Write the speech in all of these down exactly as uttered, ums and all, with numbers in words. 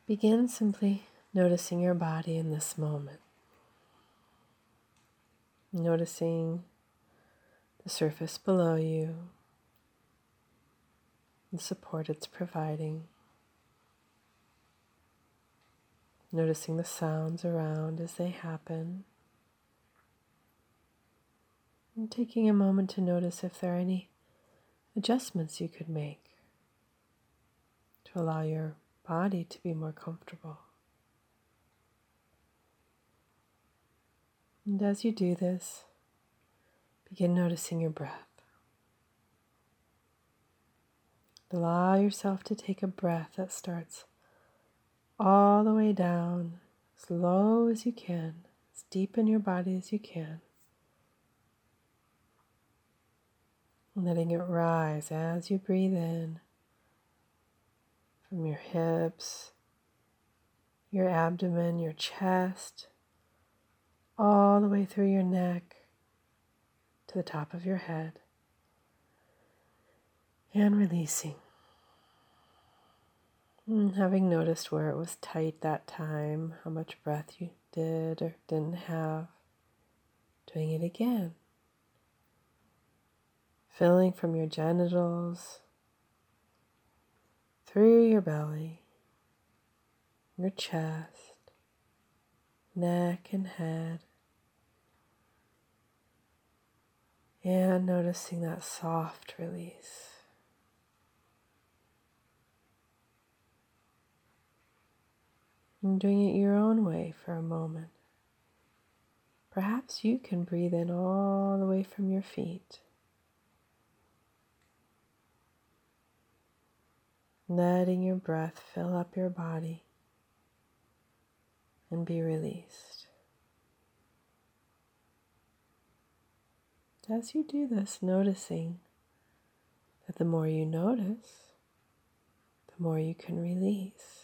Begin simply noticing your body in this moment. Noticing the surface below you, the support it's providing. Noticing the sounds around as they happen. And taking a moment to notice if there are any adjustments you could make to allow your body to be more comfortable. And as you do this, begin noticing your breath. Allow yourself to take a breath that starts all the way down, as low as you can, as deep in your body as you can. Letting it rise as you breathe in from your hips, your abdomen, your chest, all the way through your neck to the top of your head. And releasing. And having noticed where it was tight that time, how much breath you did or didn't have, doing it again. Filling from your genitals, through your belly, your chest, neck and head. And noticing that soft release. And doing it your own way for a moment. Perhaps you can breathe in all the way from your feet. Letting your breath fill up your body and be released. As you do this, noticing that the more you notice, the more you can release.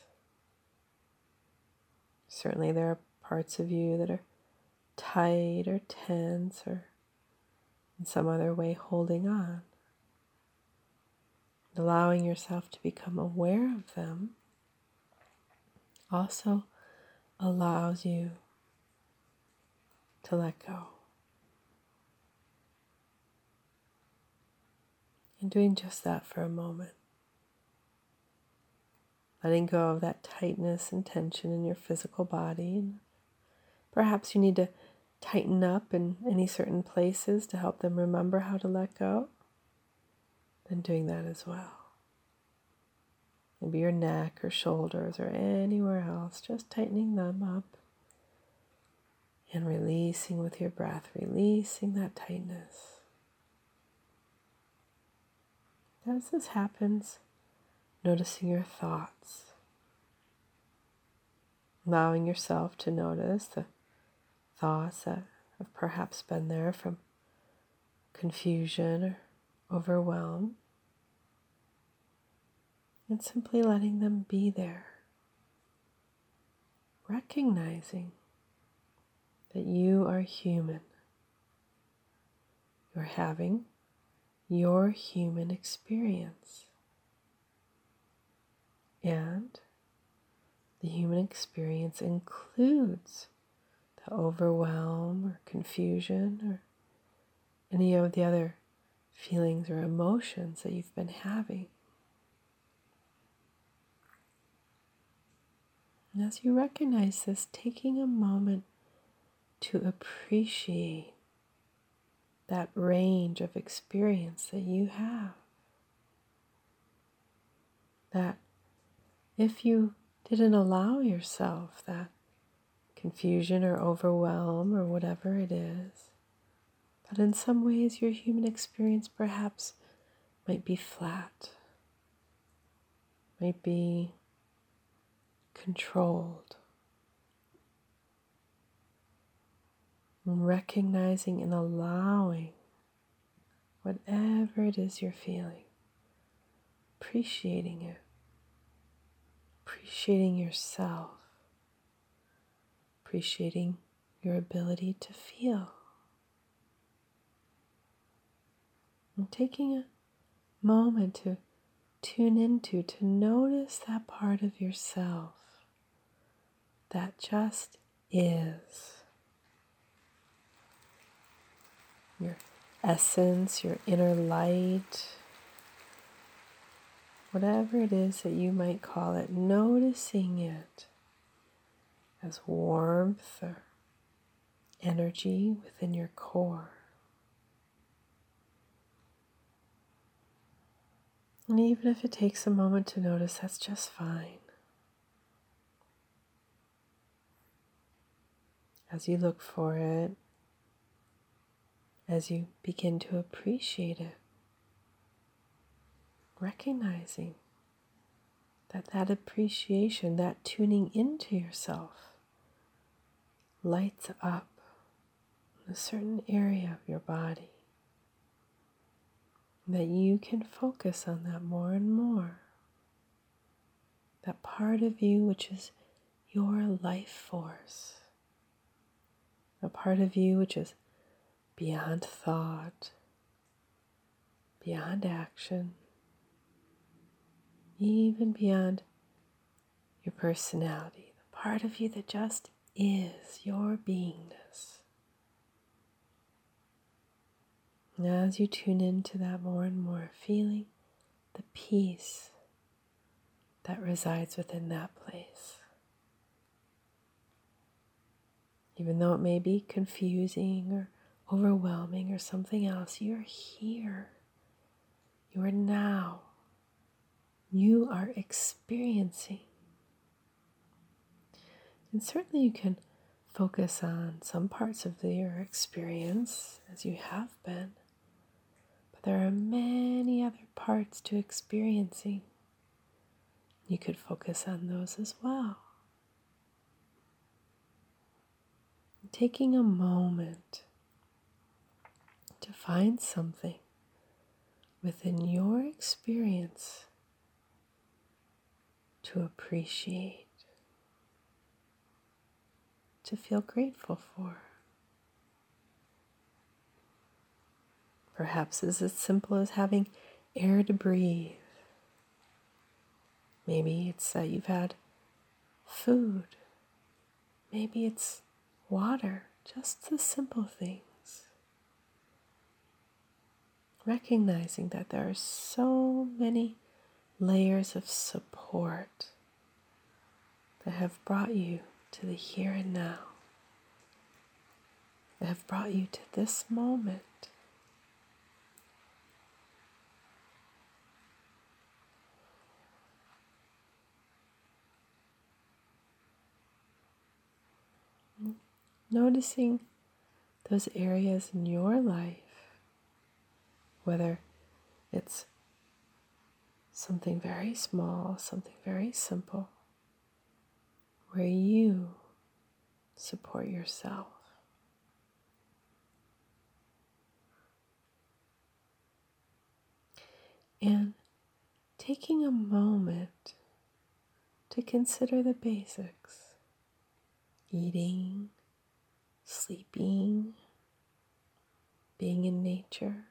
Certainly there are parts of you that are tight or tense or in some other way holding on. Allowing yourself to become aware of them also allows you to let go. And doing just that for a moment. Letting go of that tightness and tension in your physical body. And perhaps you need to tighten up in any certain places to help them remember how to let go. Then doing that as well. Maybe your neck or shoulders or anywhere else, just tightening them up. And releasing with your breath, releasing that tightness. As this happens, noticing your thoughts. Allowing yourself to notice the thoughts that have perhaps been there from confusion or overwhelm. And simply letting them be there. Recognizing that you are human. You're having your human experience. And the human experience includes the overwhelm or confusion or any of the other feelings or emotions that you've been having. And as you recognize this, taking a moment to appreciate that range of experience that you have. That if you didn't allow yourself that confusion or overwhelm or whatever it is, that in some ways your human experience perhaps might be flat, might be controlled. And recognizing and allowing whatever it is you're feeling, appreciating it, appreciating yourself, appreciating your ability to feel. And taking a moment to tune into, to notice that part of yourself that just is. Your essence, your inner light, whatever it is that you might call it, noticing it as warmth or energy within your core. And even if it takes a moment to notice, that's just fine. As you look for it, as you begin to appreciate it, recognizing that that appreciation, that tuning into yourself, lights up in a certain area of your body, that you can focus on that more and more. That part of you which is your life force, a part of you which is beyond thought, beyond action, even beyond your personality, the part of you that just is your beingness. And as you tune into that more and more, feeling the peace that resides within that place. Even though it may be confusing or overwhelming or something else, you're here. You are now. You are experiencing. And certainly you can focus on some parts of your experience as you have been, but there are many other parts to experiencing. You could focus on those as well. Taking a moment to find something within your experience to appreciate, to feel grateful for. Perhaps it's as simple as having air to breathe. Maybe it's that you've had food. Maybe it's water, just the simple things. Recognizing that there are so many layers of support that have brought you to the here and now, that have brought you to this moment. Noticing those areas in your life, whether it's something very small, something very simple, where you support yourself. And taking a moment to consider the basics: eating, sleeping, being in nature.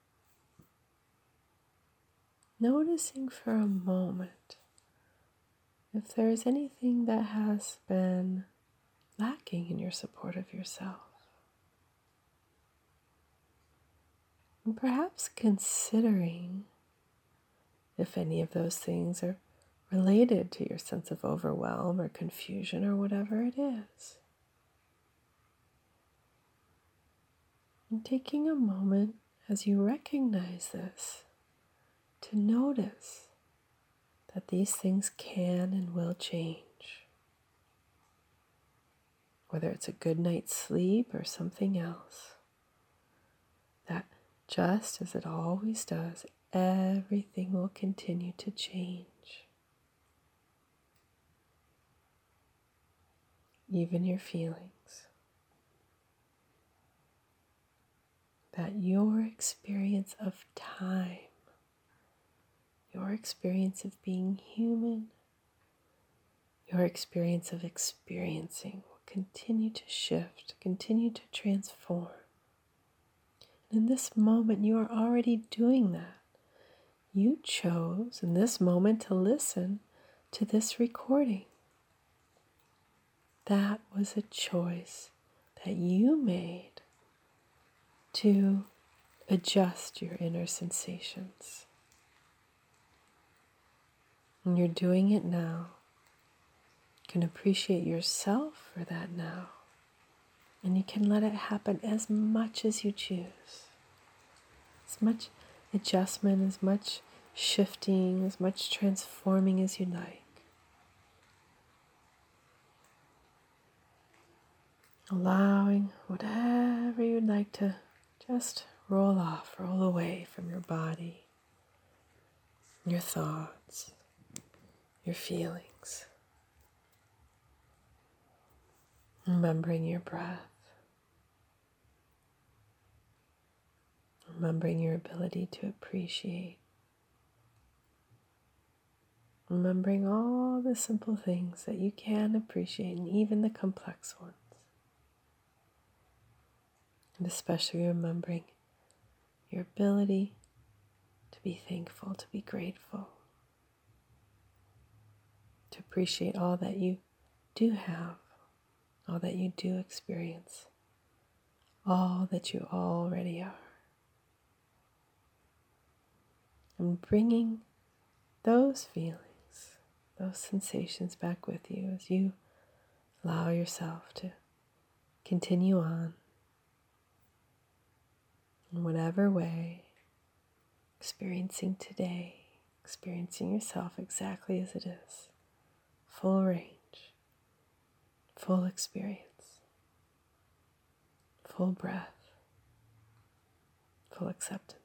Noticing for a moment if there is anything that has been lacking in your support of yourself. And perhaps considering if any of those things are related to your sense of overwhelm or confusion or whatever it is. And taking a moment as you recognize this to notice that these things can and will change. Whether it's a good night's sleep or something else, that just as it always does, everything will continue to change. Even your feelings. That your experience of time, your experience of being human, your experience of experiencing will continue to shift, continue to transform. In this moment, you are already doing that. You chose in this moment to listen to this recording. That was a choice that you made to adjust your inner sensations. And you're doing it now. You can appreciate yourself for that now. And you can let it happen as much as you choose. As much adjustment, as much shifting, as much transforming as you like. Allowing whatever you'd like to just roll off, roll away from your body, your thoughts, your feelings. Remembering your breath. Remembering your ability to appreciate. Remembering all the simple things that you can appreciate, and even the complex ones. And especially remembering your ability to be thankful, to be grateful, to appreciate all that you do have, all that you do experience, all that you already are. And bringing those feelings, those sensations back with you as you allow yourself to continue on in whatever way, experiencing today, experiencing yourself exactly as it is, full range, full experience, full breath, full acceptance.